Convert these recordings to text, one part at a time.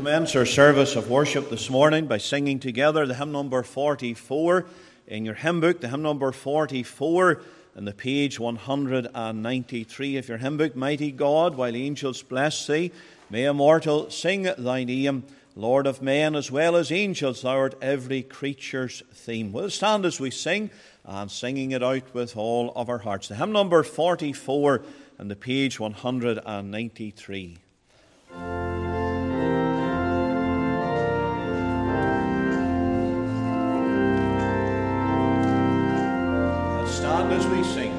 commence our service of worship this morning by singing together the hymn number 44 in your hymn book, the hymn number 44 and the page 193 of your hymn book. Mighty God, while angels bless thee, may immortal sing thy name. Lord of men as well as angels, thou art every creature's theme. We'll stand as we sing, and singing it out with all of our hearts. The hymn number 44 and the page 193. Let's stand as we sing.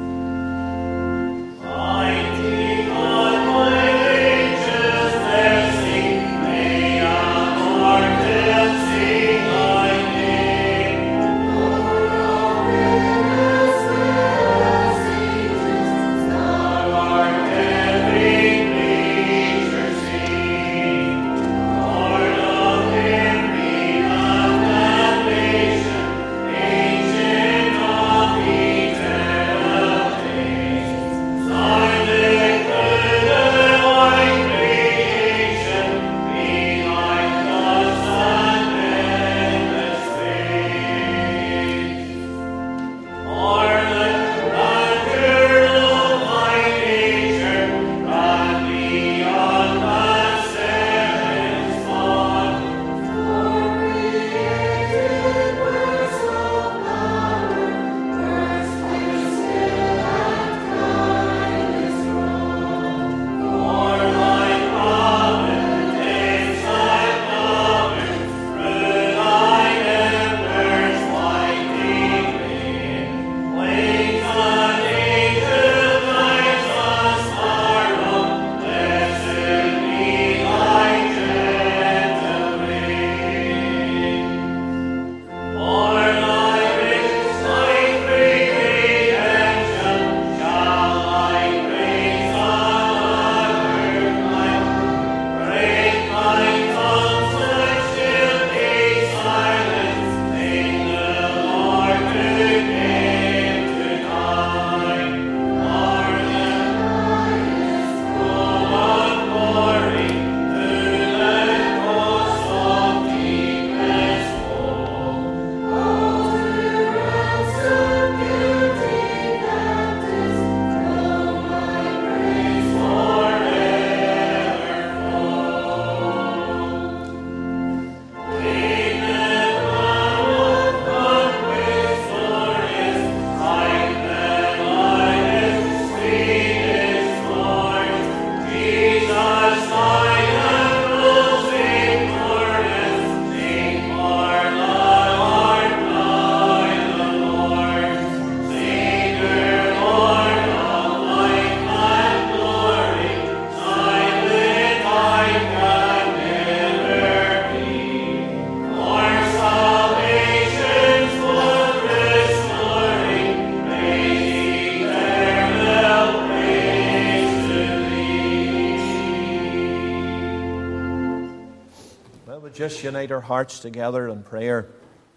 Just unite our hearts together in prayer.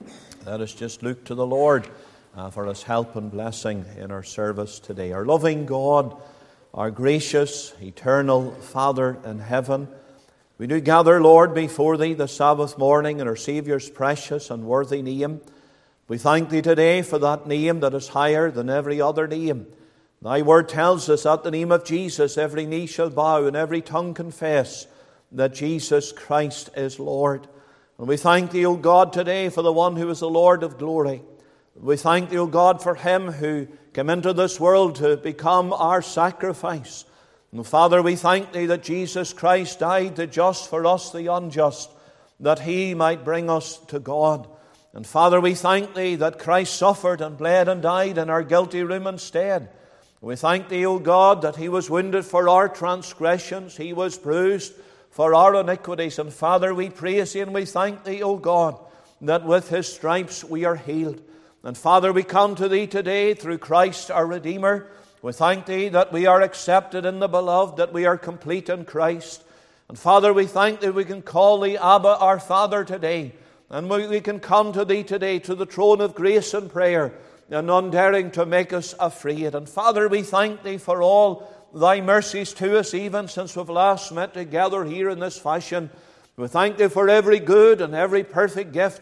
Let us just look to the Lord for His help and blessing in our service today. Our loving God, our gracious, eternal Father in heaven, we do gather, Lord, before Thee this Sabbath morning in our Saviour's precious and worthy name. We thank Thee today for that name that is higher than every other name. Thy word tells us at the name of Jesus every knee shall bow and every tongue confess that Jesus Christ is Lord. And we thank Thee, O God, today for the one who is the Lord of glory. We thank Thee, O God, for Him who came into this world to become our sacrifice. And Father, we thank Thee that Jesus Christ died the just for us, the unjust, that He might bring us to God. And Father, we thank Thee that Christ suffered and bled and died in our guilty room instead. We thank Thee, O God, that He was wounded for our transgressions, He was bruised for our iniquities. And Father, we praise Thee and we thank Thee, O God, that with His stripes we are healed. And Father, we come to Thee today through Christ our Redeemer. We thank Thee that we are accepted in the Beloved, that we are complete in Christ. And Father, we thank Thee we can call Thee Abba, our Father, today. And we can come to Thee today to the throne of grace and prayer, and none daring to make us afraid. And Father, we thank Thee for all Thy mercies to us, even since we've last met together here in this fashion. We thank Thee for every good and every perfect gift.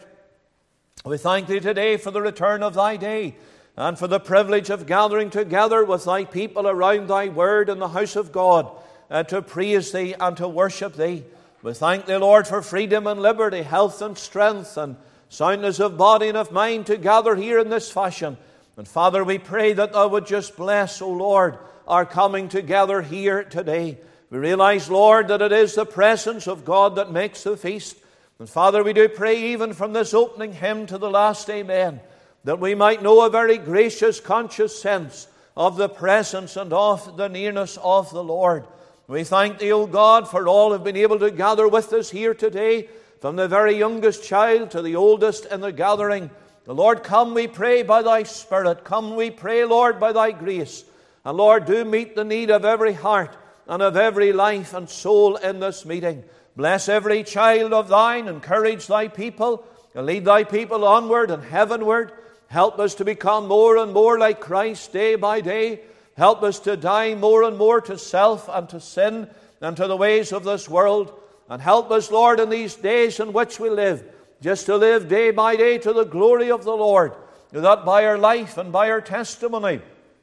We thank Thee today for the return of Thy day, and for the privilege of gathering together with Thy people around Thy word in the house of God, to praise Thee and to worship Thee. We thank Thee, Lord, for freedom and liberty, health and strength, and soundness of body and of mind to gather here in this fashion. And Father, we pray that Thou would just bless, O Lord, our coming together here today. We realize, Lord, that it is the presence of God that makes the feast. And Father, we do pray even from this opening hymn to the last amen, that we might know a very gracious, conscious sense of the presence and of the nearness of the Lord. We thank Thee, O God, for all who have been able to gather with us here today, from the very youngest child to the oldest in the gathering. The Lord, come, we pray, by Thy Spirit. Come, we pray, Lord, by Thy grace. And Lord, do meet the need of every heart and of every life and soul in this meeting. Bless every child of Thine, encourage Thy people, and lead Thy people onward and heavenward. Help us to become more and more like Christ day by day. Help us to die more and more to self and to sin and to the ways of this world. And help us, Lord, in these days in which we live, just to live day by day to the glory of the Lord, that by our life and by our testimony,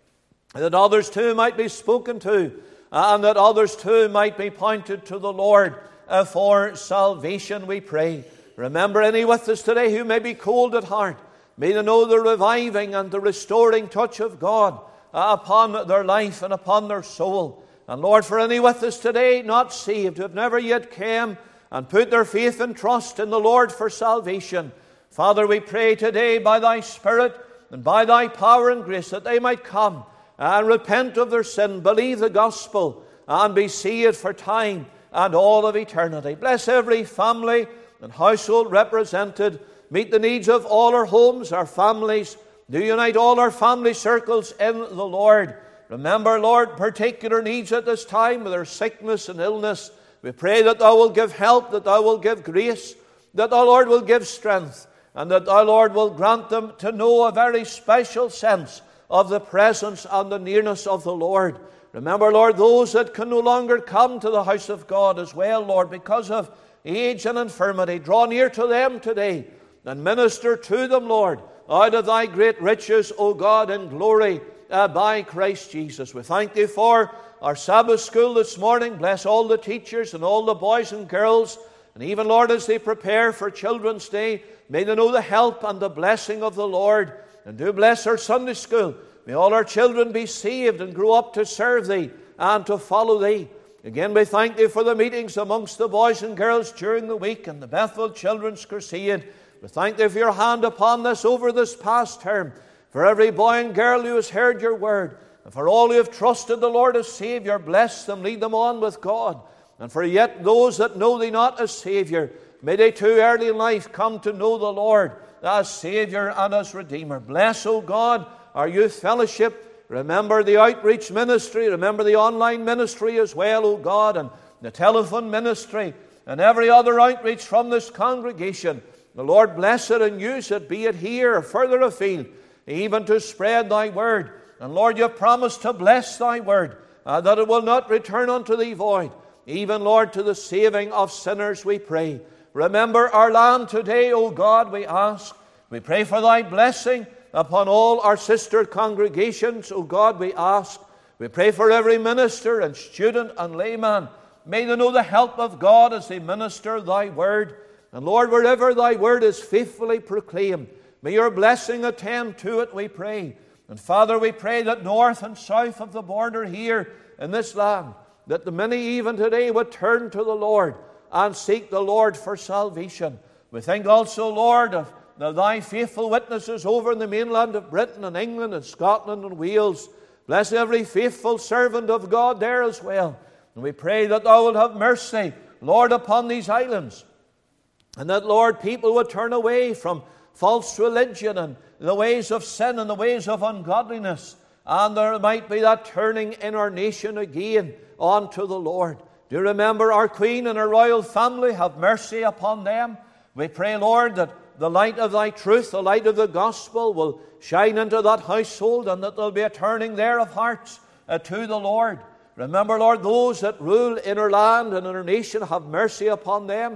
that others too might be spoken to, and that others too might be pointed to the Lord for salvation, we pray. Remember any with us today who may be cold at heart. May they know the reviving and the restoring touch of God upon their life and upon their soul. And Lord, for any with us today not saved, who have never yet came and put their faith and trust in the Lord for salvation, Father, we pray today by Thy Spirit and by Thy power and grace that they might come and repent of their sin, believe the gospel, and be saved for time and all of eternity. Bless every family and household represented. Meet the needs of all our homes, our families. Do unite all our family circles in the Lord. Remember, Lord, particular needs at this time with their sickness and illness. We pray that Thou will give help, that Thou will give grace, that Thou, Lord, will give strength, and that Thou, Lord, will grant them to know a very special sense of the presence and the nearness of the Lord. Remember, Lord, those that can no longer come to the house of God as well, Lord, because of age and infirmity. Draw near to them today and minister to them, Lord, out of Thy great riches, O God, in glory by Christ Jesus. We thank Thee for our Sabbath school this morning. Bless all the teachers and all the boys and girls. And even, Lord, as they prepare for Children's Day, may they know the help and the blessing of the Lord. And do bless our Sunday school. May all our children be saved and grow up to serve Thee and to follow Thee. Again, we thank Thee for the meetings amongst the boys and girls during the week and the Bethel Children's Crusade. We thank Thee for Your hand upon this over this past term, for every boy and girl who has heard Your word, and for all who have trusted the Lord as Savior. Bless them, lead them on with God. And for yet those that know Thee not as Savior, may they too early in life come to know the Lord as Savior and as Redeemer. Bless, O God, our youth fellowship. Remember the outreach ministry. Remember the online ministry as well, O God, and the telephone ministry, and every other outreach from this congregation. The Lord bless it and use it, be it here or further afield, even to spread Thy word. And Lord, You have promised to bless Thy word, that it will not return unto Thee void. Even, Lord, to the saving of sinners, we pray. Remember our land today, O God, we ask. We pray for Thy blessing upon all our sister congregations, O God, we ask. We pray for every minister and student and layman. May they know the help of God as they minister Thy word. And Lord, wherever Thy word is faithfully proclaimed, may Your blessing attend to it, we pray. And Father, we pray that north and south of the border here in this land, that the many even today would turn to the Lord and seek the Lord for salvation. We think also, Lord, of Thy faithful witnesses over in the mainland of Britain and England and Scotland and Wales. Bless every faithful servant of God there as well. And we pray that Thou wilt have mercy, Lord, upon these islands. And that, Lord, people would turn away from false religion and the ways of sin and the ways of ungodliness. And there might be that turning in our nation again unto the Lord. Do remember our Queen and her royal family. Have mercy upon them. We pray, Lord, that the light of Thy truth, the light of the gospel will shine into that household, and that there will be a turning there of hearts to the Lord. Remember, Lord, those that rule in our land and in our nation. Have mercy upon them.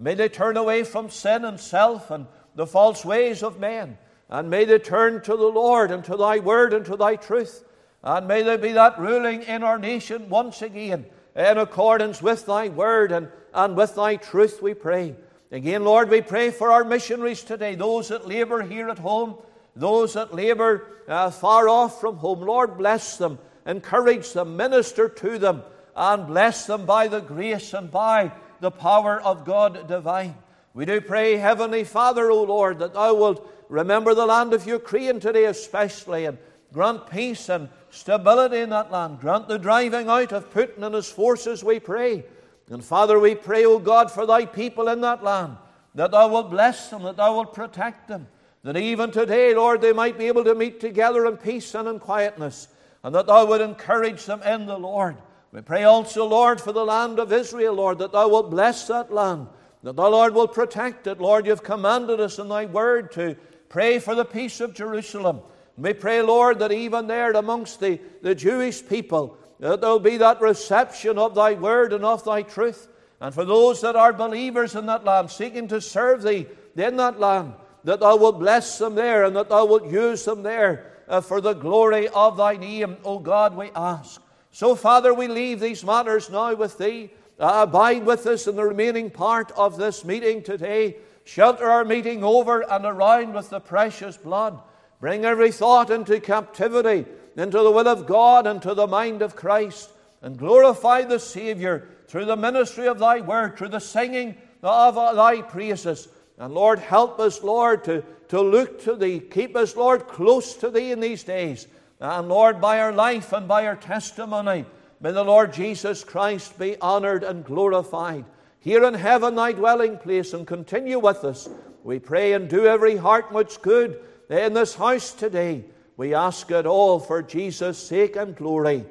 May they turn away from sin and self and the false ways of men. And may they turn to the Lord and to thy word and to thy truth. And may there be that ruling in our nation once again in accordance with thy word and with thy truth, we pray. Again, Lord, we pray for our missionaries today, those that labor here at home, those that labor far off from home. Lord, bless them, encourage them, minister to them, and bless them by the grace and by the power of God divine. We do pray, Heavenly Father, O Lord, that thou wilt remember the land of Ukraine today especially, and grant peace and stability in that land. Grant the driving out of Putin and his forces, we pray. And Father, we pray, O God, for thy people in that land, that thou wilt bless them, that thou wilt protect them, that even today, Lord, they might be able to meet together in peace and in quietness, and that thou would encourage them in the Lord. We pray also, Lord, for the land of Israel, Lord, that thou wilt bless that land, that thou, Lord, will protect it. Lord, you've commanded us in thy word to pray for the peace of Jerusalem. And we pray, Lord, that even there amongst the Jewish people, that there will be that reception of thy word and of thy truth. And for those that are believers in that land, seeking to serve thee in that land, that thou wilt bless them there and that thou wilt use them there for the glory of thy name, O God, we ask. So, Father, we leave these matters now with thee. Abide with us in the remaining part of this meeting today. Shelter our meeting over and around with the precious blood. Bring every thought into captivity, into the will of God and to the mind of Christ, and glorify the Savior through the ministry of thy word, through the singing of thy praises. And Lord, help us, Lord, to look to thee. Keep us, Lord, close to thee in these days. And Lord, by our life and by our testimony, may the Lord Jesus Christ be honored and glorified here in heaven, thy dwelling place, and continue with us. We pray, and do every heart much good in this house today. We ask it all for Jesus' sake and glory.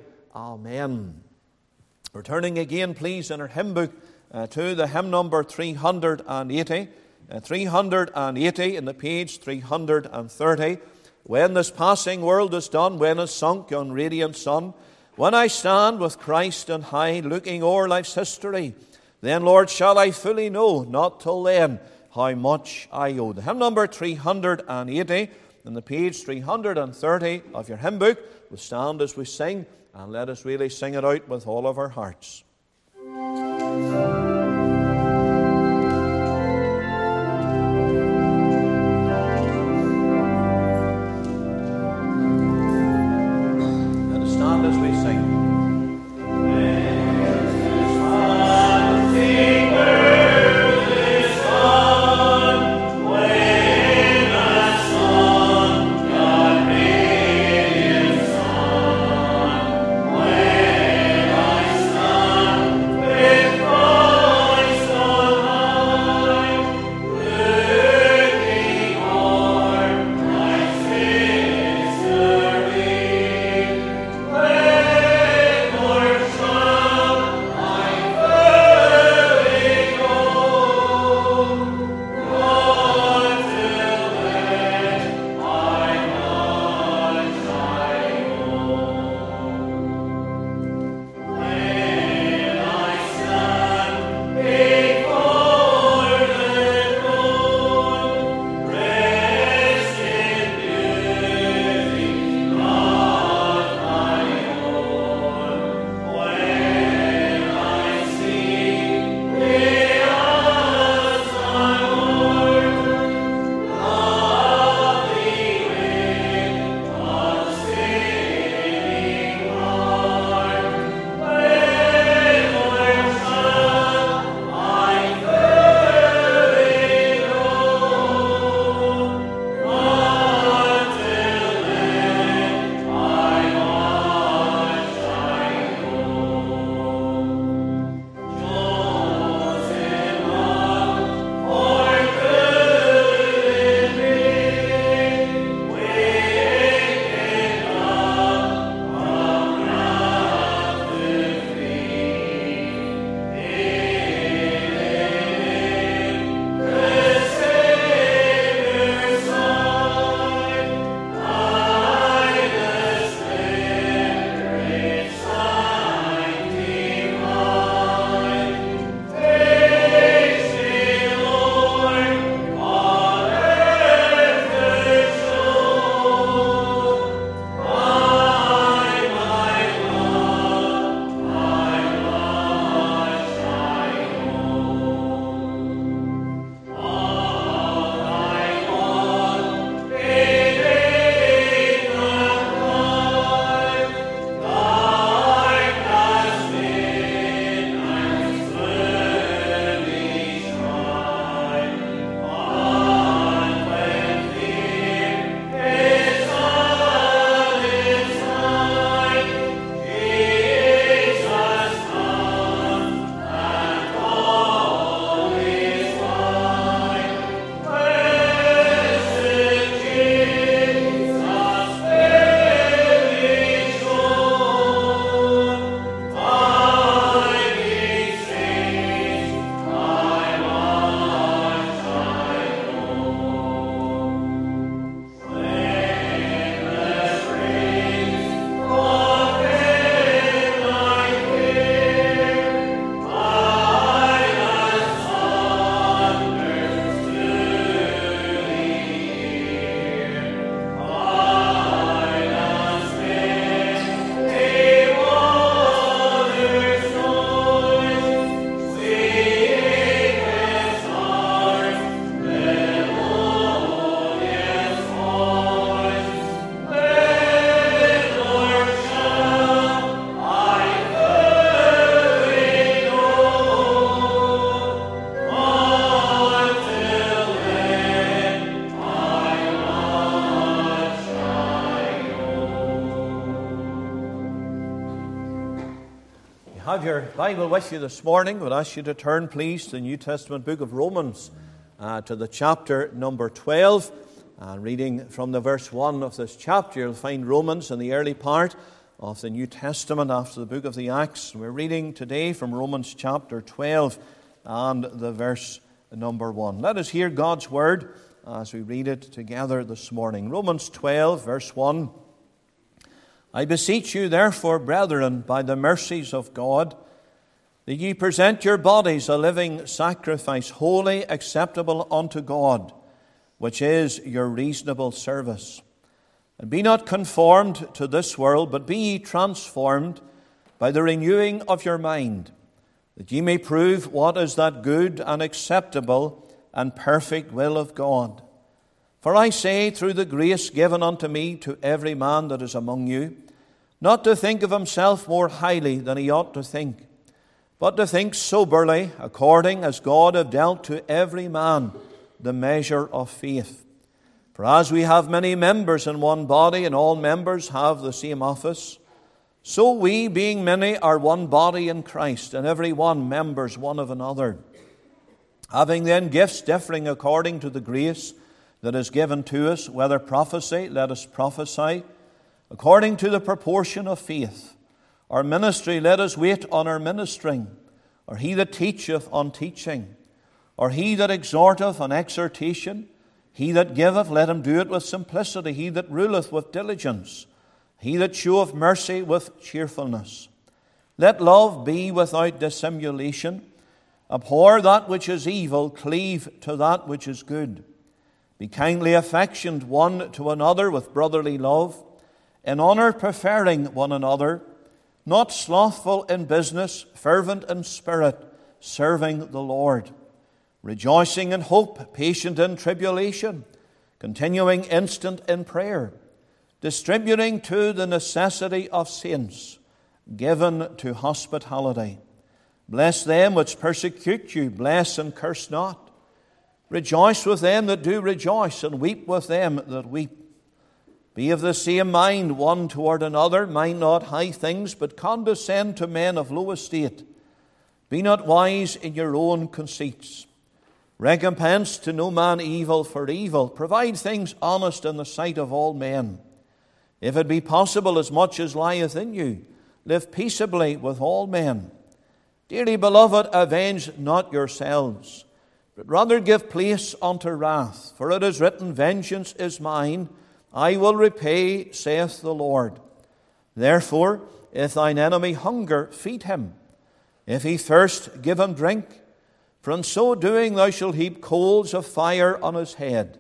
Amen. We're turning again, please, in our hymn book to the hymn number 380. 380 in the page 330. When this passing world is done, when is sunk yon radiant sun, when I stand with Christ on high, looking o'er life's history, then, Lord, shall I fully know, not till then, how much I owe. The hymn number 380 in the page 330 of your hymn book. We'll stand as we sing, and let us really sing it out with all of our hearts. Let us stand as we sing. Oh have your Bible with you this morning, I would ask you to turn, please, to the New Testament book of Romans, to the chapter number 12. Reading from the verse 1 of this chapter, you'll find Romans in the early part of the New Testament after the book of the Acts. We're reading today from Romans chapter 12 and the verse number 1. Let us hear God's word as we read it together this morning. Romans 12, verse 1. I beseech you, therefore, brethren, by the mercies of God, that ye present your bodies a living sacrifice, holy, acceptable unto God, which is your reasonable service. And be not conformed to this world, but be ye transformed by the renewing of your mind, that ye may prove what is that good and acceptable and perfect will of God. For I say, through the grace given unto me, to every man that is among you, not to think of himself more highly than he ought to think, but to think soberly, according as God hath dealt to every man the measure of faith. For as we have many members in one body, and all members have the same office, so we, being many, are one body in Christ, and every one members one of another. Having then gifts differing according to the grace that is given to us, whether prophecy, let us prophesy according to the proportion of faith. Or ministry, let us wait on our ministering. Or he that teacheth on teaching. Or he that exhorteth on exhortation. He that giveth, let him do it with simplicity. He that ruleth with diligence. He that showeth mercy with cheerfulness. Let love be without dissimulation. Abhor that which is evil, cleave to that which is good. Be kindly affectioned one to another with brotherly love, in honour preferring one another, not slothful in business, fervent in spirit, serving the Lord, rejoicing in hope, patient in tribulation, continuing instant in prayer, distributing to the necessity of saints, given to hospitality. Bless them which persecute you, bless and curse not. Rejoice with them that do rejoice, and weep with them that weep. Be of the same mind one toward another. Mind not high things, but condescend to men of low estate. Be not wise in your own conceits. Recompense to no man evil for evil. Provide things honest in the sight of all men. If it be possible, as much as lieth in you, live peaceably with all men. Dearly beloved, avenge not yourselves, but rather give place unto wrath. For it is written, Vengeance is mine, I will repay, saith the Lord. Therefore, if thine enemy hunger, feed him. If he thirst, give him drink. For in so doing thou shalt heap coals of fire on his head.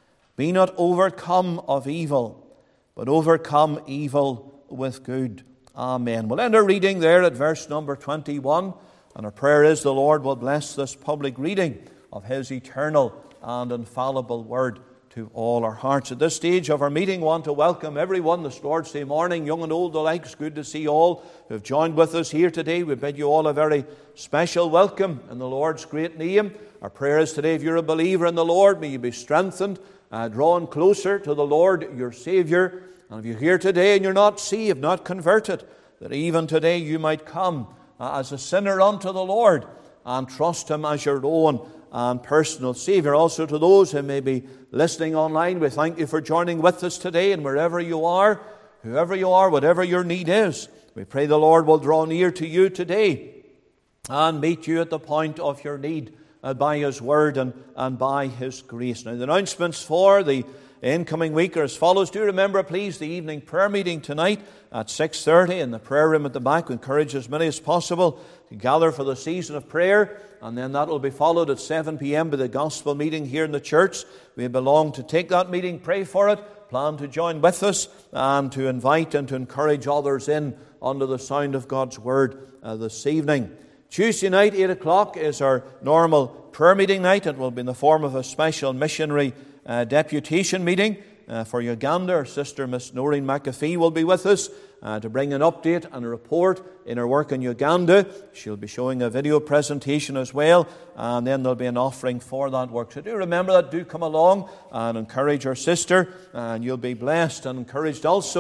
Be not overcome of evil, but overcome evil with good. Amen. We'll end our reading there at verse number 21. And our prayer is the Lord will bless this public reading of His eternal and infallible word to all our hearts. At this stage of our meeting, I want to welcome everyone this Lord's Day morning, young and old alike. It's good to see all who have joined with us here today. We bid you all a very special welcome in the Lord's great name. Our prayer is today, if you're a believer in the Lord, may you be strengthened, drawn closer to the Lord, your Savior. And if you're here today and you're not saved, not converted, that even today you might come as a sinner unto the Lord and trust Him as your own and personal Savior. Also to those who may be listening online, we thank you for joining with us today, and wherever you are, whoever you are, whatever your need is, we pray the Lord will draw near to you today and meet you at the point of your need by His Word and by His grace. Now the announcements for the incoming week are as follows. Do remember, please, the evening prayer meeting tonight at 6:30 in the prayer room at the back. We encourage as many as possible to gather for the season of prayer, and then that will be followed at 7 p.m. by the gospel meeting here in the church. We belong to take that meeting, pray for it, plan to join with us, and to invite and to encourage others in under the sound of God's Word this evening. Tuesday night, 8 o'clock, is our normal prayer meeting night. It will be in the form of a special missionary deputation meeting for Uganda. Our sister, Miss Noreen McAfee, will be with us to bring an update and a report in her work in Uganda. She'll be showing a video presentation as well, and then there'll be an offering for that work. So do remember that. Do come along and encourage our sister, and you'll be blessed and encouraged also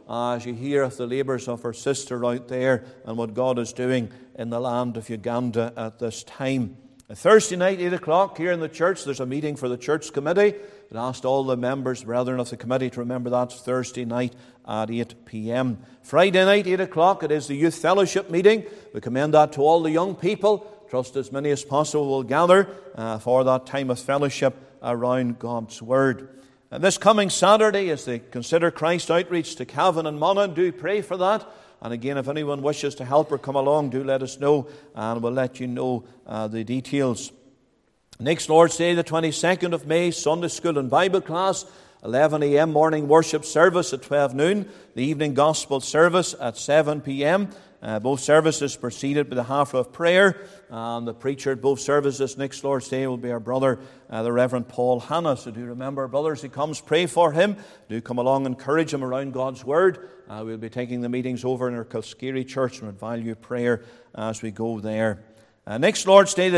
as you hear of the labours of our sister out there and what God is doing in the land of Uganda at this time. Thursday night, 8 o'clock, here in the church, there's a meeting for the church committee. I asked all the members, brethren of the committee, to remember that's Thursday night at 8 p.m. Friday night, 8 o'clock, it is the youth fellowship meeting. We commend that to all the young people. Trust as many as possible will gather for that time of fellowship around God's Word. And this coming Saturday is the Consider Christ outreach to Cavan and Monaghan. Do pray for that. And again, if anyone wishes to help or come along, do let us know, and we'll let you know the details. Next Lord's Day, the 22nd of May, Sunday School and Bible class, 11 a.m. morning worship service at 12 noon, the evening gospel service at 7 p.m. Both services preceded by the half of prayer, and the preacher at both services next Lord's Day will be our brother, the Reverend Paul Hanna. So do remember, brothers, he comes, pray for him. Do come along, encourage him around God's Word. We'll be taking the meetings over in our Kilskeary Church, and would value prayer as we go there. Next Lord's Day, the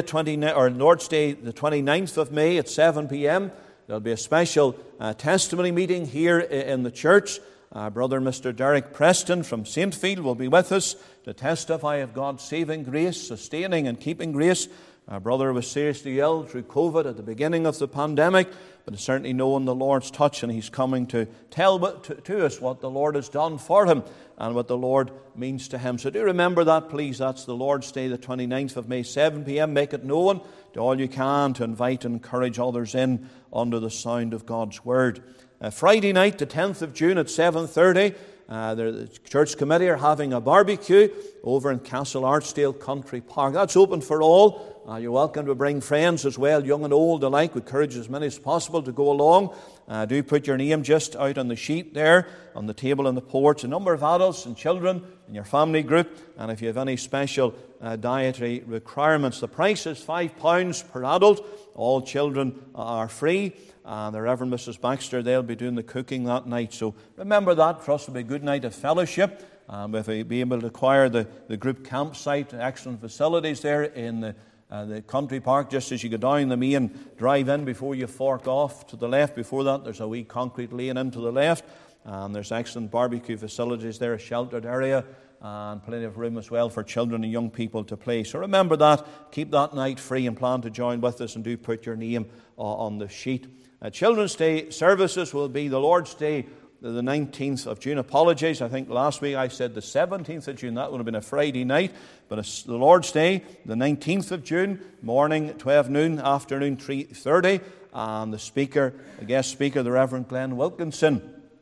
29th of May at 7 p.m., there'll be a special testimony meeting here in the church. Brother Mr. Derek Preston from Saintfield will be with us to testify of God's saving grace, sustaining and keeping grace. Our brother was seriously ill through COVID at the beginning of the pandemic, but has certainly known the Lord's touch, and he's coming to tell to us what the Lord has done for him and what the Lord means to him. So do remember that, please. That's the Lord's Day, the 29th of May, 7 p.m. Make it known. Do all you can to invite and encourage others in under the sound of God's Word. Friday night, the 10th of June at 7:30, the church committee are having a barbecue over in Castle Archdale Country Park. That's open for all. You're welcome to bring friends as well, young and old alike. We encourage as many as possible to go along. Do put your name just out on the sheet there, on the table in the porch. A number of adults and children in your family group, and if you have any special dietary requirements. The price is £5 per adult. All children are free. The Reverend Mrs. Baxter, they'll be doing the cooking that night. So remember that. For us, it'll be a good night of fellowship. If we be able to acquire the group campsite, excellent facilities there in the country park, just as you go down the main drive-in before you fork off to the left. Before that, there's a wee concrete lane into the left. There's excellent barbecue facilities there, a sheltered area, and plenty of room as well for children and young people to play. So remember that. Keep that night free and plan to join with us, and do put your name on the sheet. Children's Day services will be the Lord's Day, the 19th of June. Apologies, I think last week I said the 17th of June. That would have been a Friday night. But it's the Lord's Day, the 19th of June, morning 12 noon, afternoon 3:30. And the guest speaker, the Reverend Glenn Wilkinson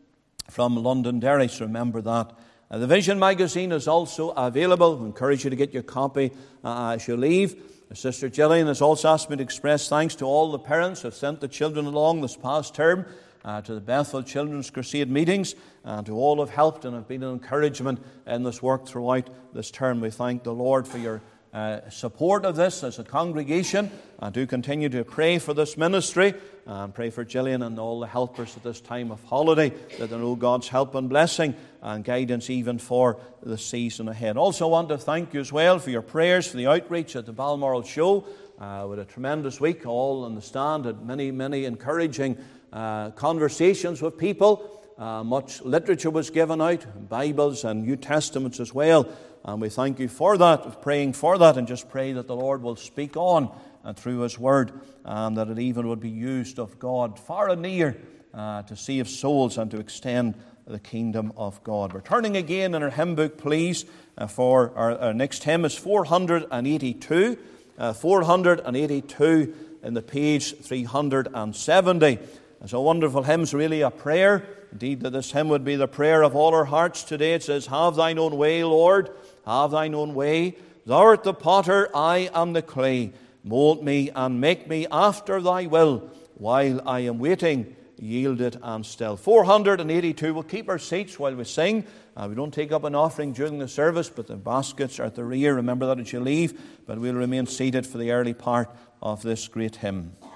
from Londonderry. So remember that. The Vision magazine is also available. I encourage you to get your copy as you leave. Sister Gillian has also asked me to express thanks to all the parents who have sent the children along this past term to the Bethel Children's Crusade meetings, and to all who have helped and have been an encouragement in this work throughout this term. We thank the Lord for your support of this as a congregation, and do continue to pray for this ministry, and pray for Gillian and all the helpers at this time of holiday, that they know God's help and blessing and guidance even for the season ahead. Also want to thank you as well for your prayers for the outreach at the Balmoral Show. With a tremendous week, all on the stand, had many, many encouraging conversations with people. Much literature was given out, Bibles and New Testaments as well. And we thank you for that, praying for that, and just pray that the Lord will speak on through His Word, and that it even would be used of God far and near to save souls and to extend the kingdom of God. We're turning again in our hymn book, please, for our next hymn is 482. 482 in the page 370. It's a wonderful hymn. It's really a prayer. Indeed, that this hymn would be the prayer of all our hearts today. It says, "Have thine own way, Lord, have thine own way. Thou art the potter, I am the clay. Mold me and make me after thy will, while I am waiting, yielded and still." 482. We'll keep our seats while we sing. We don't take up an offering during the service, but the baskets are at the rear. Remember that as you leave. But we'll remain seated for the early part of this great hymn.